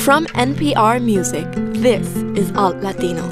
From NPR Music, this is Alt Latino.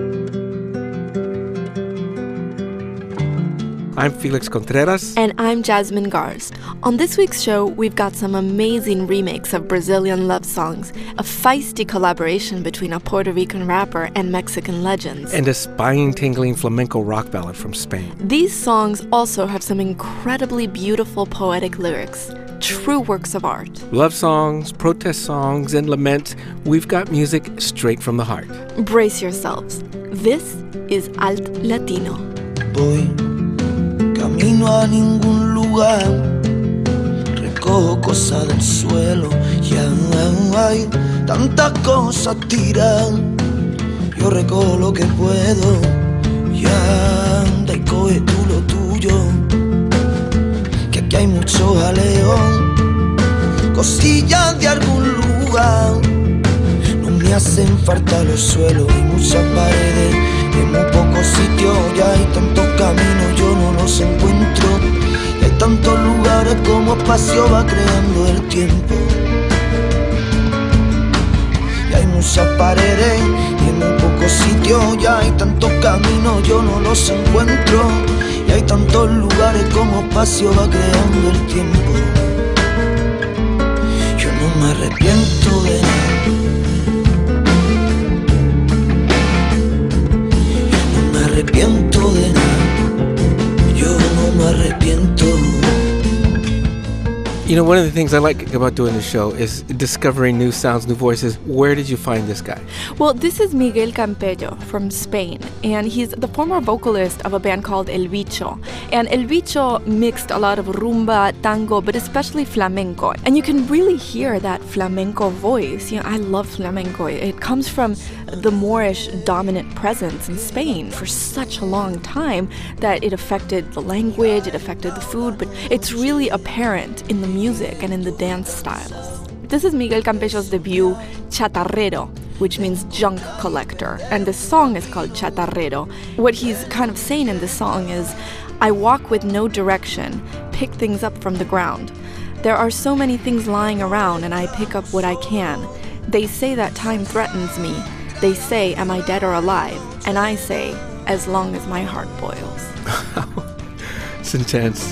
I'm Felix Contreras. And I'm Jasmine Garz. On this week's show, we've got some amazing remakes of Brazilian love songs, a feisty collaboration between a Puerto Rican rapper and Mexican legends, And a spine-tingling flamenco rock ballad from Spain. These songs also have some incredibly beautiful poetic lyrics, true works of art. Love songs, protest songs, and lament. We've got music straight from the heart. Brace yourselves. This is Alt Latino. Voy camino a ningún lugar, recojo cosas del suelo, ya hay tantas cosas tiradas, yo recojo lo que puedo, ya anda y coge tú lo tuyo, que aquí hay mucho jaleo, cosillas de algún lugar, no me hacen falta los suelos y muchas paredes. En muy pocos sitios ya hay tantos caminos, yo no los encuentro. Y hay tantos lugares como espacio va creando el tiempo. Y hay muchas paredes y en muy pocos sitios ya hay tantos caminos, yo no los encuentro. Y hay tantos lugares como espacio va creando el tiempo. Yo no me arrepiento de nada. Arrepiento de nada, yo no me arrepiento. You know, one of the things I like about doing this show is discovering new sounds, new voices. Where did you find this guy? Well, this is Miguel Campello from Spain, and he's the former vocalist of a band called El Bicho. And El Bicho mixed a lot of rumba, tango, but especially flamenco. And you can really hear that flamenco voice. You know, I love flamenco. It comes from the Moorish dominant presence in Spain for such a long time that it affected the language, it affected the food, but it's really apparent in the music and in the dance styles. This is Miguel Campello's debut, Chatarrero, which means junk collector, and the song is called Chatarrero. What he's kind of saying in this song is, I walk with no direction, pick things up from the ground. There are so many things lying around and I pick up what I can. They say that time threatens me. They say, am I dead or alive? And I say, as long as my heart boils. It's intense.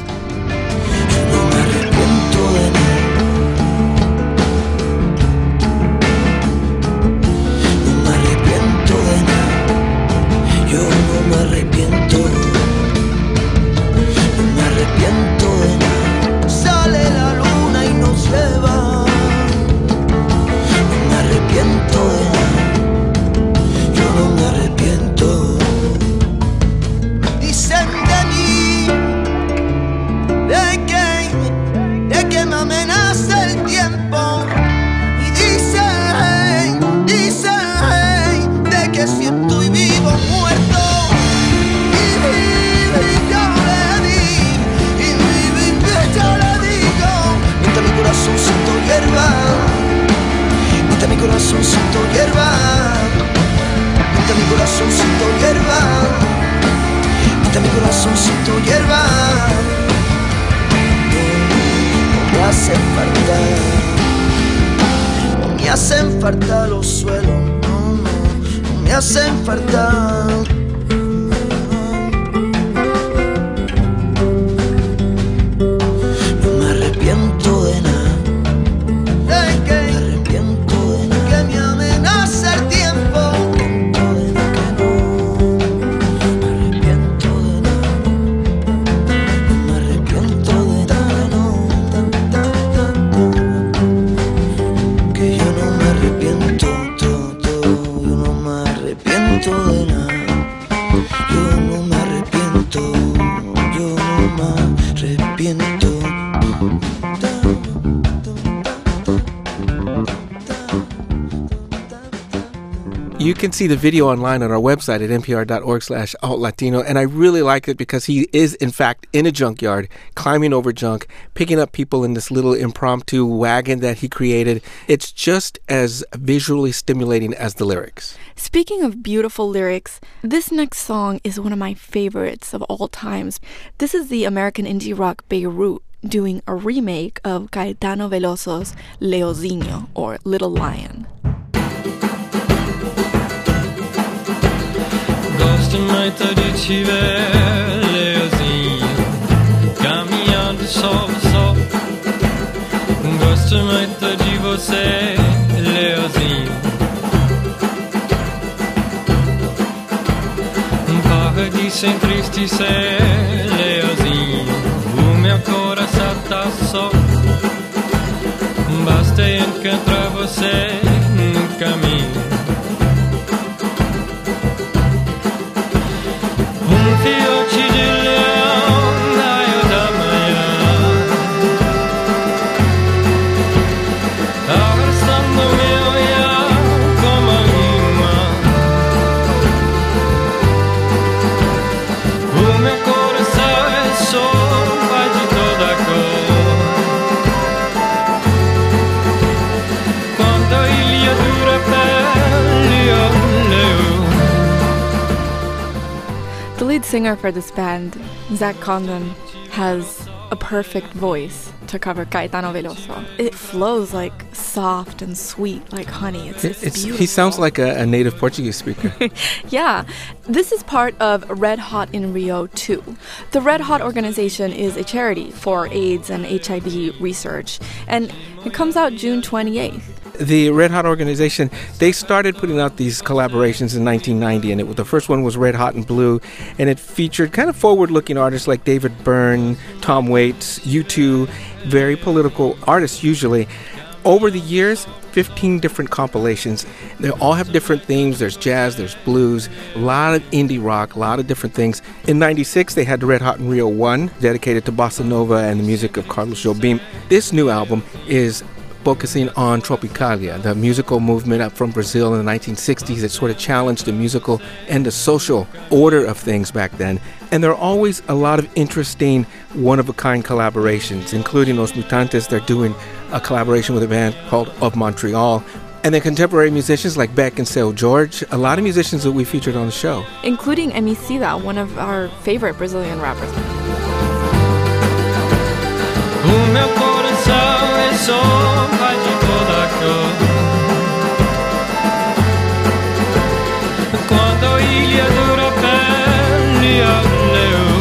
Me hacen falta los suelos, no me hacen falta. No me arrepiento de nada. ¿De qué? Me arrepiento de nada. Que me amenaza el tiempo. Me arrepiento de nada. Que yo no me arrepiento yo no me arrepiento de nada. Yo no me arrepiento, yo no me arrepiento. You can see the video online on our website at npr.org/altlatino, and I really like it because he is, in fact, in a junkyard, climbing over junk, picking up people in this little impromptu wagon that he created. It's just as visually stimulating as the lyrics. Speaking of beautiful lyrics, this next song is one of my favorites of all times. This is the American indie rock Beirut doing a remake of Caetano Veloso's Leozinho, or Little Lion. Gosto muito de te ver, Leozinho, caminhando sol, sol. Gosto muito de você, Leozinho. Para de se entristecer, Leozinho, o meu coração tá só. Basta encontrar você no caminho. Filhote de leão, raio da manhã, arrastando meu olhar como a rima. O meu coração é sol, pai de toda cor. Quando a ilha dura pele, olhou. The lead singer for this band, Zach Condon, has a perfect voice to cover Caetano Veloso. It flows like soft and sweet, like honey. It's beautiful. He sounds like a native Portuguese speaker. Yeah. This is part of Red Hot in Rio 2. The Red Hot organization is a charity for AIDS and HIV research, and it comes out June 28th. The Red Hot organization, they started putting out these collaborations in 1990, and the first one was Red Hot and Blue, and it featured kind of forward-looking artists like David Byrne, Tom Waits, U2, very political artists usually. Over the years, 15 different compilations. They all have different themes. There's jazz, there's blues, a lot of indie rock, a lot of different things. In 96, they had the Red Hot in Rio 1, dedicated to bossa nova and the music of Carlos Jobim. This new album is focusing on Tropicalia, the musical movement up from Brazil in the 1960s that sort of challenged the musical and the social order of things back then. And there are always a lot of interesting one-of-a-kind collaborations, including Los Mutantes. They're doing a collaboration with a band called Of Montreal. And then contemporary musicians like Beck and Seu Jorge, a lot of musicians that we featured on the show. Including Emicida, one of our favorite Brazilian rappers. O meu coração é sol, pai de toda cor. Quando a ilha dura pele, olhou.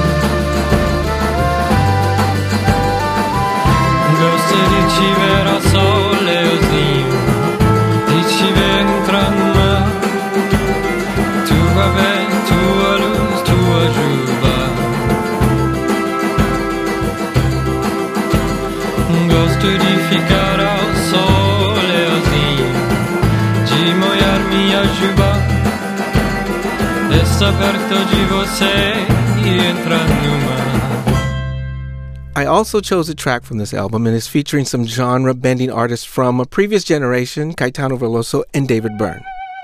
Gosto de te ver ao sol, Leozinho, de te ver entrar no mar. Tua bem, tua luz, tua chuva. Gosto de ficar ao sol, Leozinho, de molhar minha juba, estar perto de você e entrar no mar. I also chose a track from this album, and it's featuring some genre-bending artists from a previous generation, Caetano Veloso and David Byrne.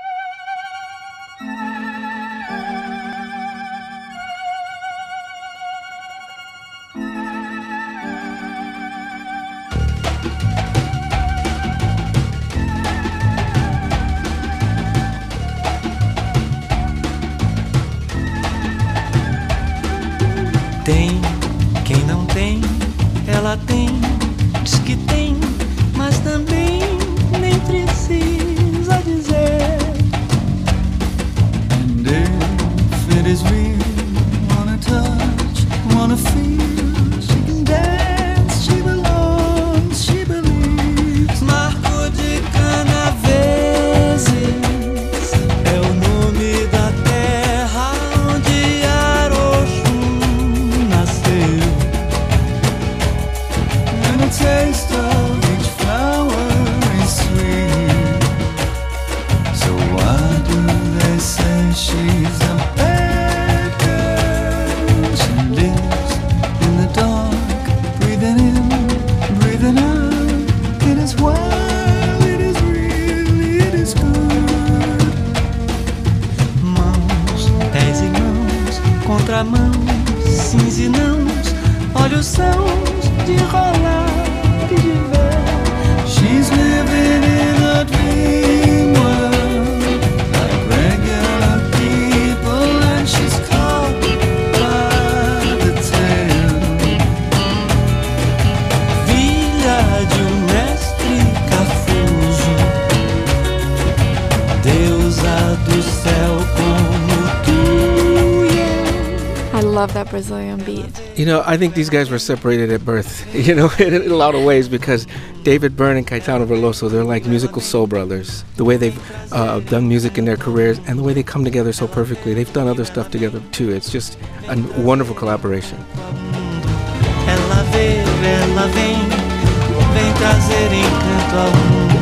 Tem quem não tem, ela tem, diz que tem, mas também nem precisa dizer. And if it is real, wanna touch, wanna feel, she can dance, she belongs, she believes. Marco de Canaveses é o nome da terra onde Arochum nasceu. And the taste of each flower is sweet. So why do they say she's a bad girl? She lives in the dark, breathing in, breathing out. It is wild, it is real, it is good. Mãos, pés e mãos, contramãos, sims e nãos, olhos sãos de rolar e de love that Brazilian beat. You know, I think these guys were separated at birth, you know, in a lot of ways, because David Byrne and Caetano Veloso, they're like musical soul brothers. The way they've done music in their careers and the way they come together so perfectly. They've done other stuff together too. It's just a wonderful collaboration. Ela veio, ela vem trazer encanto ao mundo.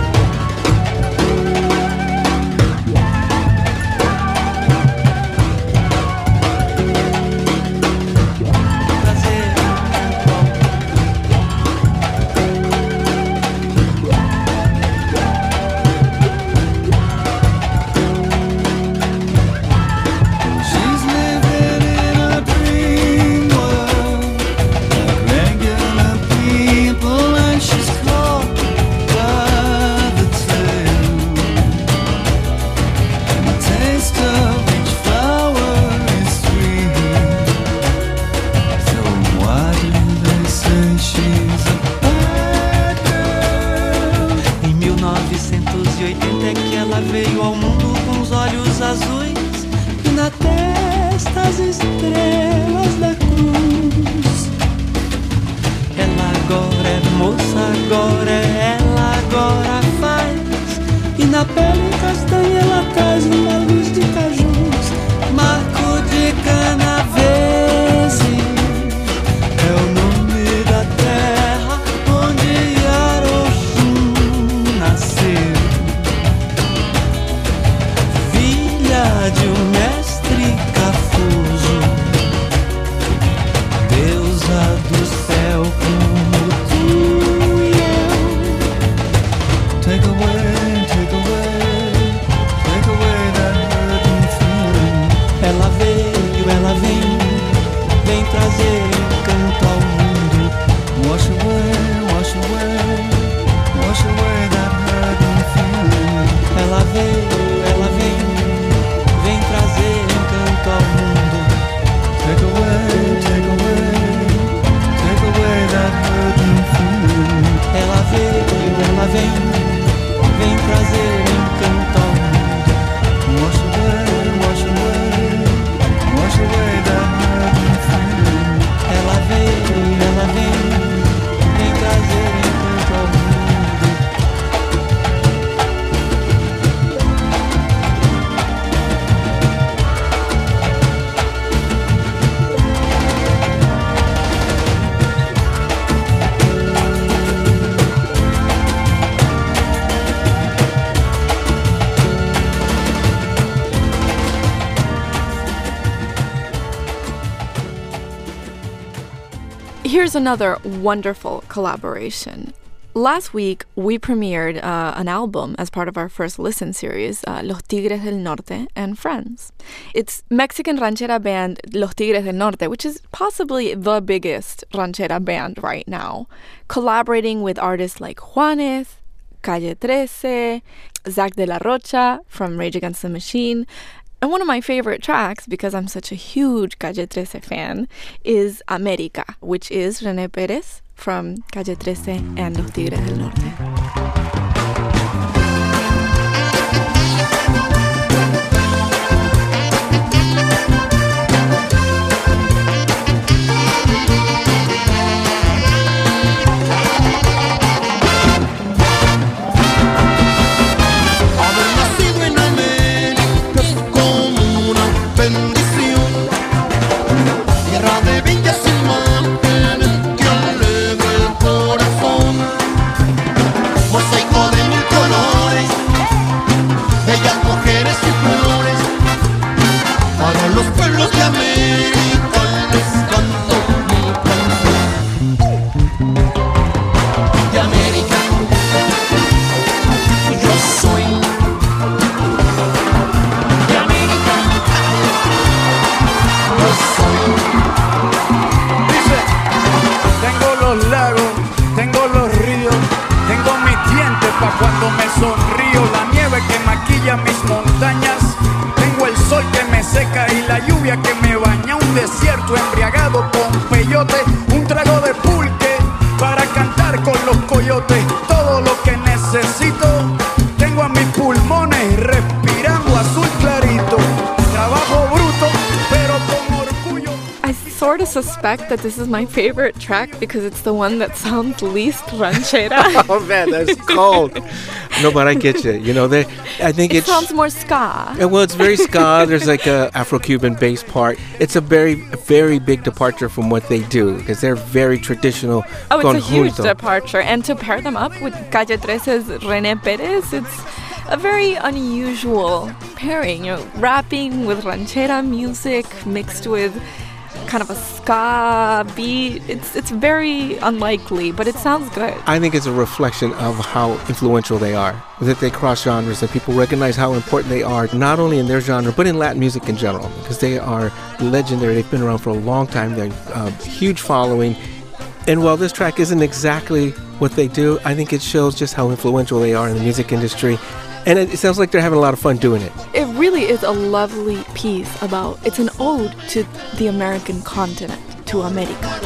Here's another wonderful collaboration. Last week, we premiered an album as part of our first listen series, Los Tigres del Norte and Friends. It's Mexican ranchera band Los Tigres del Norte, which is possibly the biggest ranchera band right now, collaborating with artists like Juanes, Calle 13, Zach de la Rocha from Rage Against the Machine. And one of my favorite tracks, because I'm such a huge Calle 13 fan, is America, which is René Pérez from Calle 13 and Los Tigres del Norte. Cuando me sonrío, la nieve que maquilla mis montañas, tengo el sol que me seca y la lluvia que me baña, un desierto embriagado con peyote, un trago de pulque para cantar con los coyotes, todo lo que necesito tengo a mis pulmones respirando azul clarito, trabajo bruto pero con orgullo. suspect that this is my favorite track because it's the one that sounds least ranchera. Oh man, that's cold. No, but I get you. You know, I think it sounds more ska. Well, it's very ska. There's like a Afro-Cuban bass part. It's a very, very big departure from what they do because they're very traditional. Oh, it's a huge departure. And to pair them up with Calle 13's René Perez, it's a very unusual pairing. You know, rapping with ranchera music mixed with kind of a ska beat. It's very unlikely, but it sounds good. I think it's a reflection of how influential they are, that they cross genres, that people recognize how important they are, not only in their genre, but in Latin music in general, because they are legendary. They've been around for a long time. They're a huge following. And while this track isn't exactly what they do, I think it shows just how influential they are in the music industry. And it sounds like they're having a lot of fun doing it. It really is a lovely piece about, it's an ode to the American continent, to America.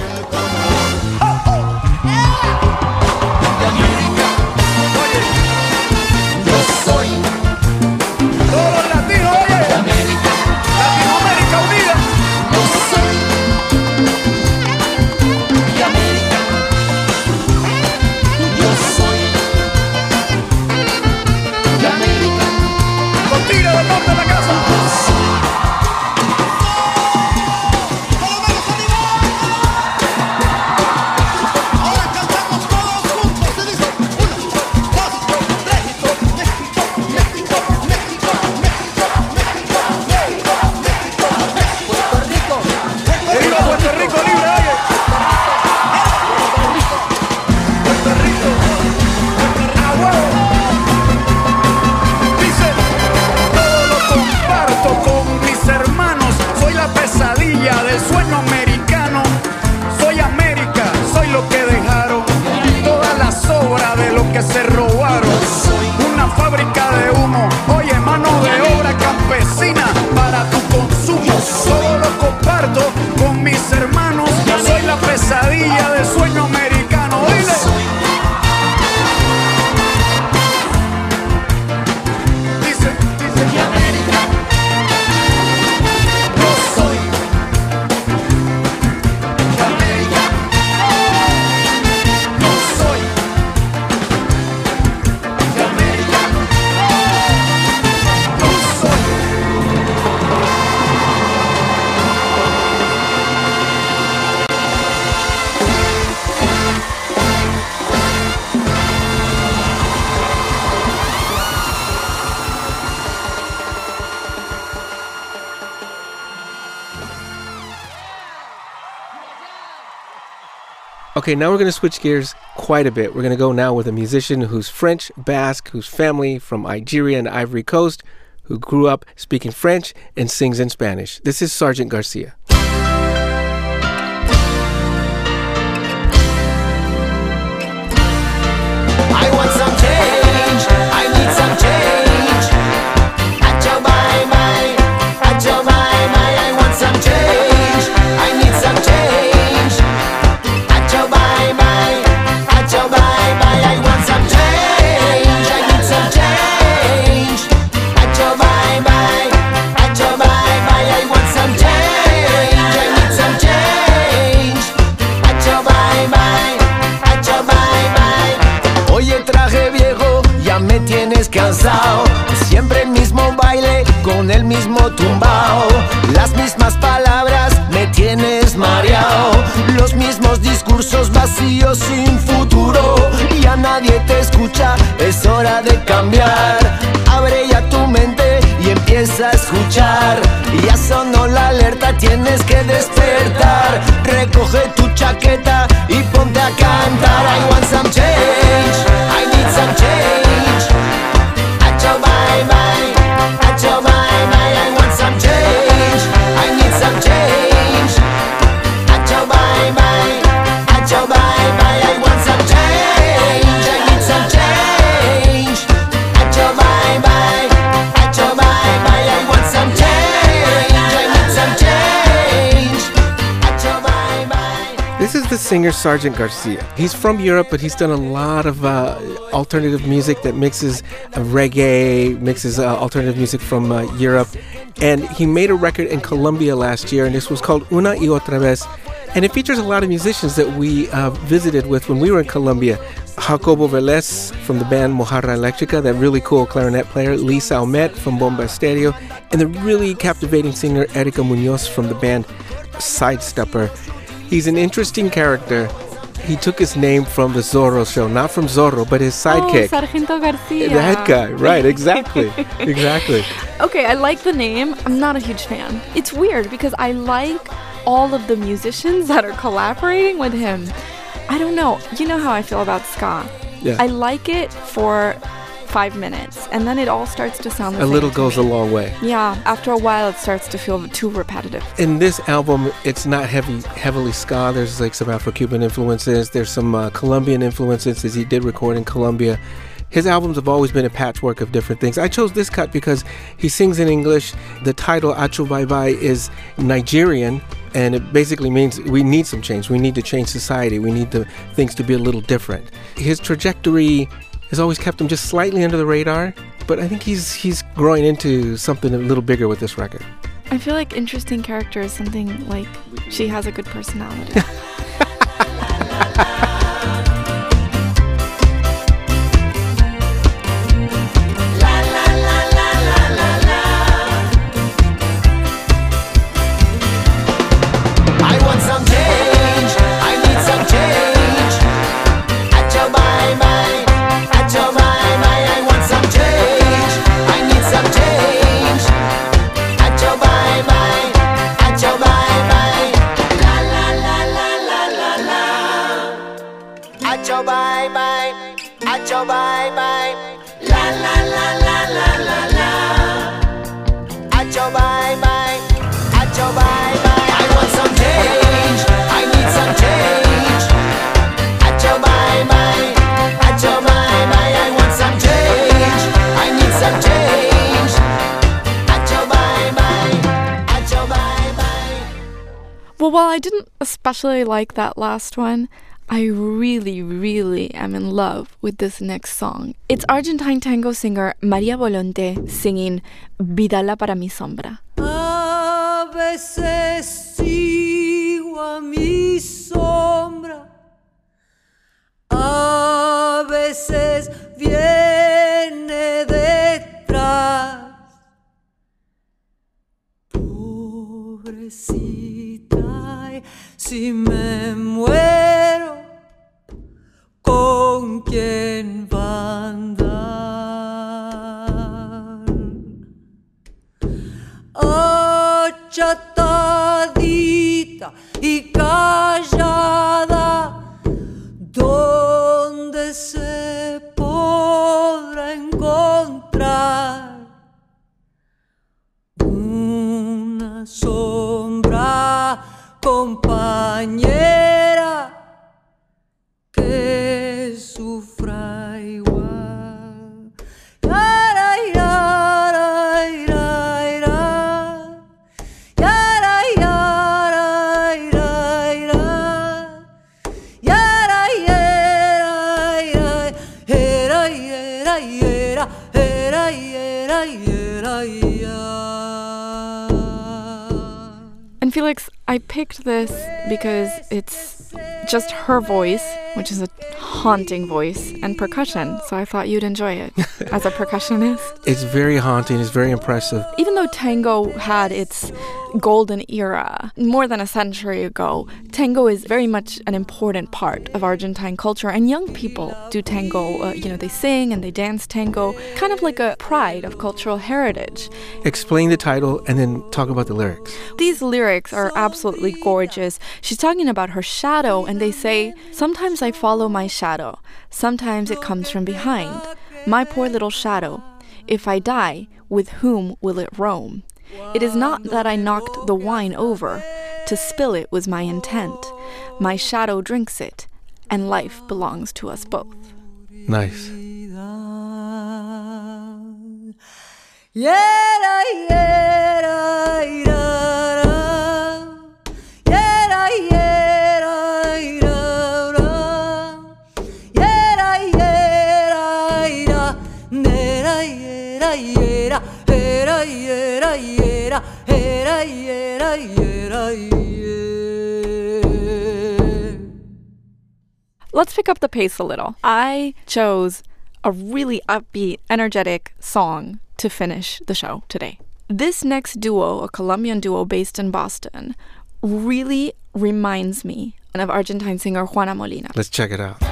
Okay, now we're going to switch gears quite a bit. We're going to go now with a musician who's French, Basque, whose family from Nigeria and Ivory Coast, who grew up speaking French and sings in Spanish. This is Sergeant Garcia. I want some change, I need some change. Acho bye bye, acho bye bye. I want some change, I need some change. Acho bye bye, acho bye bye. I want some change, I need some change. Acho bye bye, acho bye bye. I want some change, I need some change. Acho bye bye, acho bye bye. Oye, traje viejo, ya me tienes cansado. Siempre el mismo baile con el mismo tumbao. Las mismas palabras, me tienes mareado. Los mismos discursos vacíos sin futuro. Ya nadie te escucha, es hora de cambiar. Abre ya tu mente y empieza a escuchar. Ya sonó la alerta, tienes que despertar. Recoge tu chaqueta y ponte a cantar. I want some change, I need some change. Acho bye bye, acho bye bye. I want some change, I need some change. Acho bye bye, acho bye bye. I want some change, I need some change. Acho bye bye, acho bye bye. I want some change, I need some change. Acho bye bye. This is the singer Sergeant Garcia. He's from Europe, but he's done a lot of alternative music that mixes reggae, mixes alternative music from Europe. And he made a record in Colombia last year, and this was called Una y Otra Vez. And it features a lot of musicians that we visited with when we were in Colombia. Jacobo Velez from the band Mojarra Electrica, that really cool clarinet player, Lisa Almet from Bomba Estéreo, and the really captivating singer Erika Munoz from the band Sidestepper. He's an interesting character. He took his name from the Zorro show, not from Zorro, but his sidekick. Oh, Sargento Garcia. That guy, right, exactly. Exactly. Okay, I like the name. I'm not a huge fan. It's weird because I like all of the musicians that are collaborating with him. I don't know. You know how I feel about ska. Yeah. I like it for 5 minutes, and then it all starts to sound the same. A little to goes me. a long way. Yeah, after a while it starts to feel too repetitive. In this album, it's not heavily ska. There's like some Afro-Cuban influences. There's some Colombian influences, as he did record in Colombia. His albums have always been a patchwork of different things. I chose this cut because he sings in English. The title, Acho Bye Bye, is Nigerian, and it basically means we need some change. We need to change society. We need things to be a little different. His trajectory has always kept him just slightly under the radar, but I think he's growing into something a little bigger with this record. I feel like interesting character is something like she has a good personality. Acho bye bye, acho bye bye, la la la la la la la. Acho bye bye, acho bye bye. I want some change, I need some change. Acho bye bye, acho bye bye. I want some change, I need some change. Acho bye bye, acho bye bye. Well, while I didn't especially like that last one, I really, really am in love with this next song. It's Argentine tango singer María Volonté singing Vidala para mi sombra. A veces sigo a mi sombra, a veces viene detrás. Pobrecita, si me muero, ¿con quién va a andar? Achatadita y callada, ¿dónde se podrá encontrar una sombra compañera que sufra igual? Yara, yara, yara, yara, yara, yara, yara, yara, yara, yara, yara. And Felix, I picked this because it's just her voice, which is a haunting voice, and percussion, so I thought you'd enjoy it as a percussionist. It's very haunting, it's very impressive. Even though tango had its golden era more than a century ago, tango is very much an important part of Argentine culture, and young people do tango. They sing and they dance tango, kind of like a pride of cultural heritage. Explain the title and then talk about the lyrics. These lyrics are absolutely gorgeous. She's talking about her shadow, and they say, "Sometimes I follow my shadow. Sometimes it comes from behind. My poor little shadow. If I die, with whom will it roam? It is not that I knocked the wine over. To spill it was my intent. My shadow drinks it, and life belongs to us both." Nice. Yera, yera, yera, yera, yera, yera, yera, yera, nera, yera, yera, yera, yera, yera, yera, yera, yera, let's pick up the pace a little. I chose a really upbeat, energetic song to finish the show today. This next duo, a Colombian duo based in Boston, really reminds me of Argentine singer Juana Molina. Let's check it out.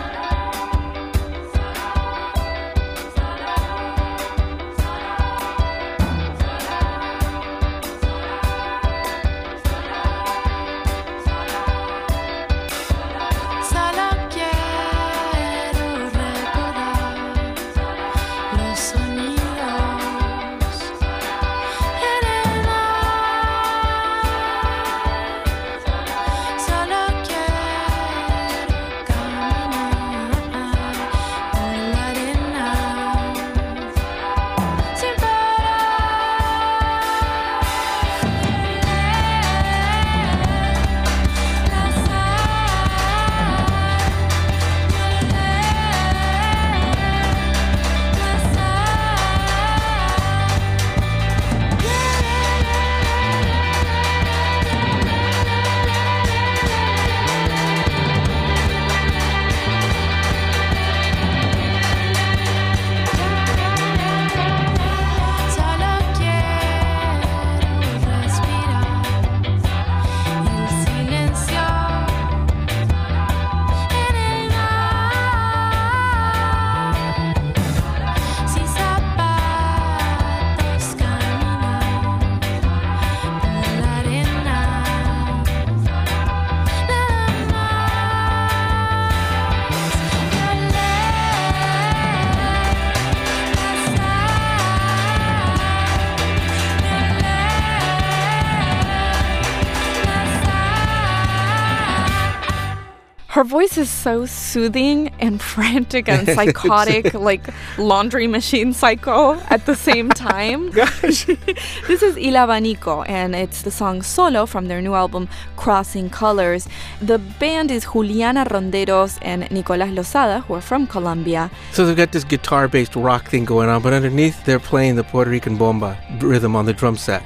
Her voice is so soothing and frantic and psychotic, like laundry machine psycho at the same time. Gosh. This is Il Abanico, and it's the song Solo from their new album Crossing Colors. The band is Juliana Ronderos and Nicolás Lozada, who are from Colombia. So they've got this guitar-based rock thing going on, but underneath they're playing the Puerto Rican bomba rhythm on the drum set.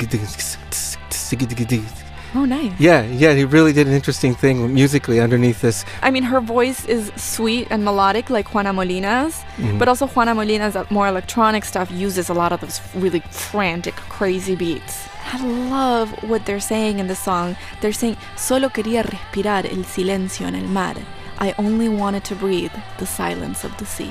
Oh, nice. Yeah, he really did an interesting thing musically underneath this. I mean, her voice is sweet and melodic like Juana Molina's, but also Juana Molina's more electronic stuff uses a lot of those really frantic, crazy beats. I love what they're saying in the song. They're saying, solo quería respirar el silencio en el mar. I only wanted to breathe the silence of the sea.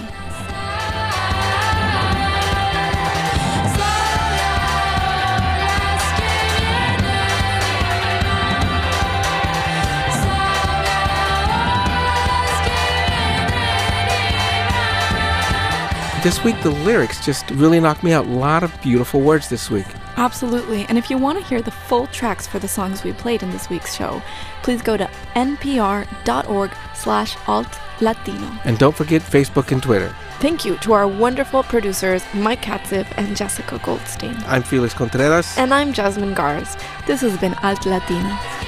This week, the lyrics just really knocked me out. A lot of beautiful words this week. Absolutely. And if you want to hear the full tracks for the songs we played in this week's show, please go to npr.org/altlatino. And don't forget Facebook and Twitter. Thank you to our wonderful producers, Mike Katzif and Jessica Goldstein. I'm Felix Contreras. And I'm Jasmine Gars. This has been Alt Latino.